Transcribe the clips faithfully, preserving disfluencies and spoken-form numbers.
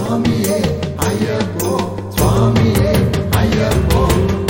സ്വാമിയേ അയ്യപ്പോ സ്വാമിയേ അയ്യപ്പോ.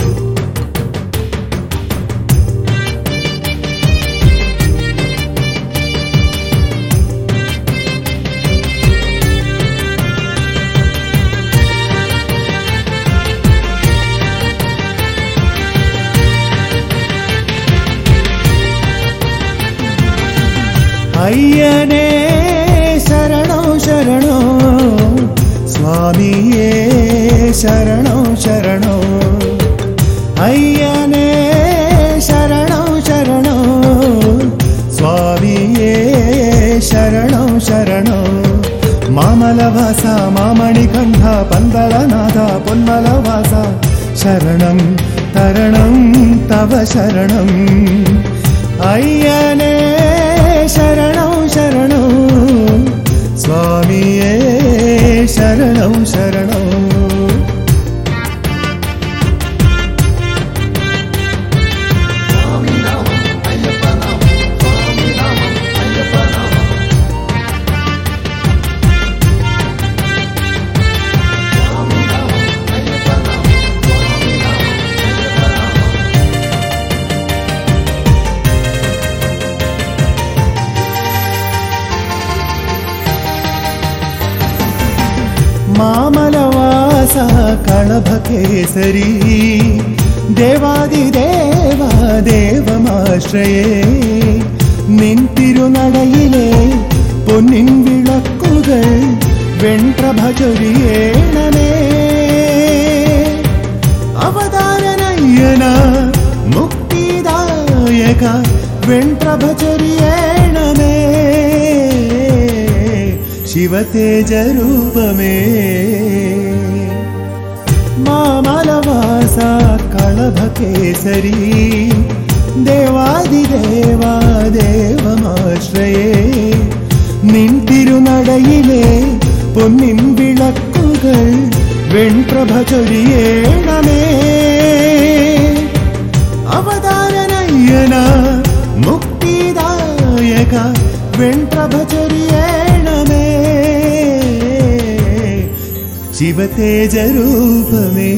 അയ്യനേ ശരണോ ശരണോ സ്വാമിയേ ശരണോ ശരണോ. അയ്യനേ ശരണോ ശരണോ സ്വാമിയേ ശരണോ ശരണോ. മാമലവാസ മാമണികണ്ഠ പന്തളനാഥ പൊന്മലവാസ ശരണം തരണം തവ ശരണം. അയ്യനേ ശരണോ ശരണോ സ്വാമിയേ ശരണോ ശരണോ. മാമലവാസ കളഭകേസരി ദേവാദിദേവ ദേവമാശ്രയേ. നിൻ തിരുനടയിലെ പൊന്നിൻ വിളക്കുകൾ വെൺപ്രഭ ചൊരിയേണമേ. അവതാരനയ്യന മുക്തിദായക വെൺപ്രഭ ചൊരിയേണമേ. ശിവതേജരൂപമേ മാമലവാസ കളഭകേസരി ദേവാദിദേവ ദേവമാശ്രയേ. നിൻ തിരുനടയിലെ പൊന്നിൻ വിളക്കുകൾ വെൺപ്രഭ ചൊരിയേണമേ. അവതാരനയ്യന മുക്തിദായക വെൺപ്രഭ ചൊരിയേണമേ. ശിവതേജരൂപമേ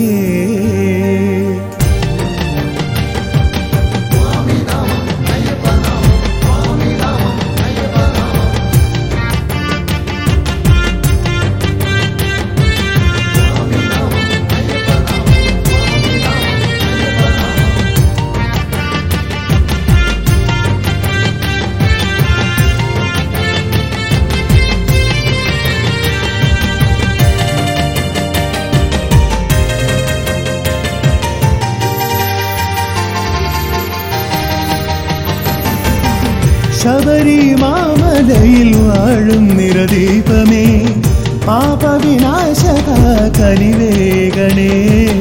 ശബരി മാമലയിൽ വാഴും നിറദീപമേ പാപവിനാശക കലിവേഗണേ.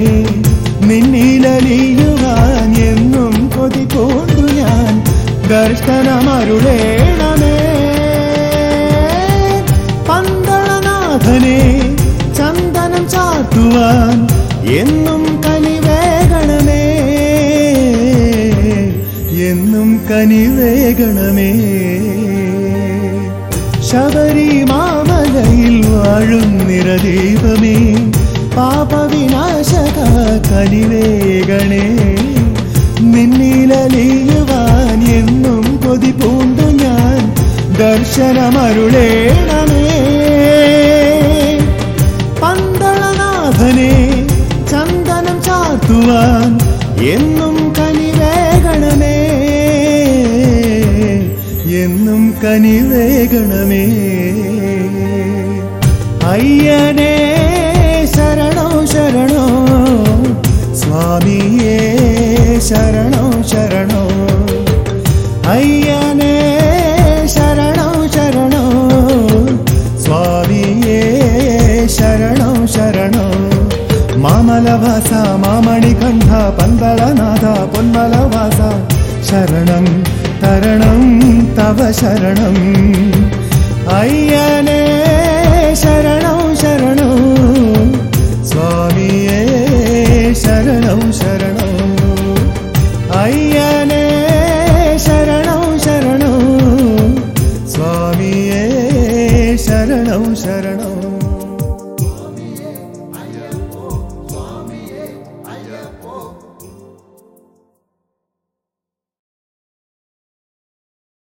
നിന്നിലലിയുവാൻ എന്നും കൊതി കൊണ്ടു ഞാൻ ദർശനമരുളേണമേ. പന്തളനാഥനെ ചന്ദനം ചാർത്തുവാൻ എന്നും കനിവേഗണമേ എന്നും കനിവേഗണമേ. ശബരി മാമലയിൽ വാഴും നിറദീപമേ പാപവിനാശക കനിവേഗണേ. നിന്നിലലിയുവാൻ എന്നും കൊതി പൂണ്ടു ഞാൻ ദർശനമരുളേണമേ. പന്തളനാഥനെ ചന്ദനം ചാർത്തുവാൻ എന്നും കനിവേഗണമേ എന്നും കനിവേഗണമേ. അയ്യനേ ശരണോ ശരണോ സ്വാമിയേ ശരണോ ശരണോ. അയ്യനേ ശരണോ ശരണോ സ്വാമിയേ ശരണോ ശരണോ. മാമലവാസ മാമണികണ്ഠ പന്തളനാഥ പൊന്മലവാസ ശരണം തരണം തവ ശരണം. അയ്യനേ ശരണോ ശരണോ സ്വാമിയേ ശരണോ ശരണോ. അയ്യനേ ശരണോ ശരണോ സ്വാമിയേ ശരണോ ശരണോ.